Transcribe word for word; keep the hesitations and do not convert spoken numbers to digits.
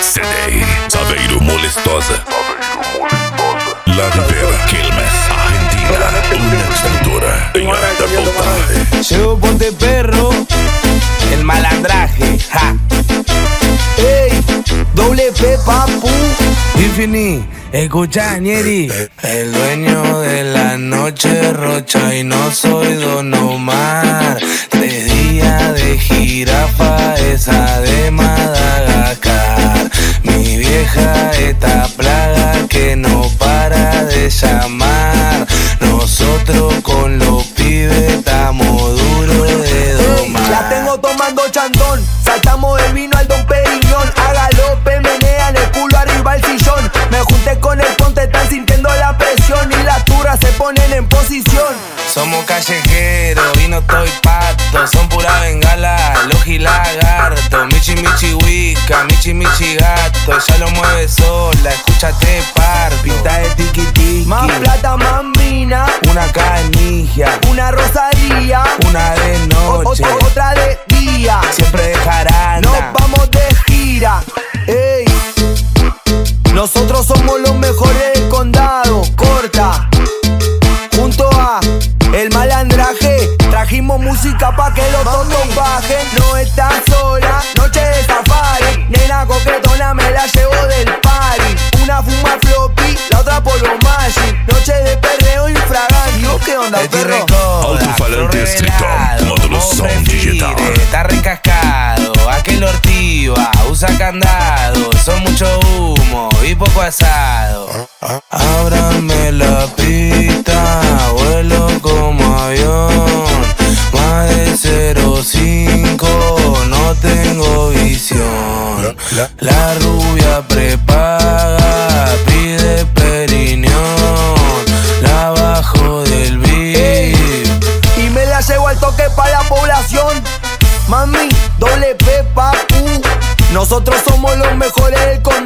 C D, Saveiro Molestosa, La Rivera, Quilmes, Argentina, una estructura en alta voltaje. Llevo Ponte Perro, el malandraje, ja. Ey, doble P, papu. Infini, escucha, Ñeri. El dueño de la noche, Rocha, y no soy Don Omar. Tres días de jirafa, esa de Madagascar. Mi vieja, esta plaga que no para de llamar. Nosotros con los pibes estamos duros de domar. La tengo tomando chandón, saltamos del vino al Don Periñón. A galope menean el culo arriba al sillón. Me junté con el ponte, están sintiendo la presión y las turras se ponen en posición. Somos callejeros y no estoy pato, son pura bengala, logi lagarto. Michi michi wicca, michi michi gato, ya lo mueve sola, escúchate par. Pinta de tiki tiki, Más plata, más mina, una canilla, una rosalía, una de noche, o- o- otra de día. siempre de jarana. Nos vamos de gira, ey. Nosotros somos los mejores del condado, corta. Junto a El Malandraje, trajimos música pa' que los tontos bajen. No estás sola, noche de safari. Nena coquetona, me la llevo del party. Una fuma floppy, la otra polvo magic. Noche de perreo infragante. ¿Y vos qué onda, El perro? Alto-falante estricto, módulo sound digital. Está recascado, aquel ortiva, usa candado. Son mucho humo y poco asado. Ábrame la pista, vuelo como avión. Más de cero cinco, no tengo visión. La rubia prepaga, pide periñón. La bajo del beat Y me la llevo al toque pa' la población. Mami, doble P, papu. Nosotros somos los mejores del condado.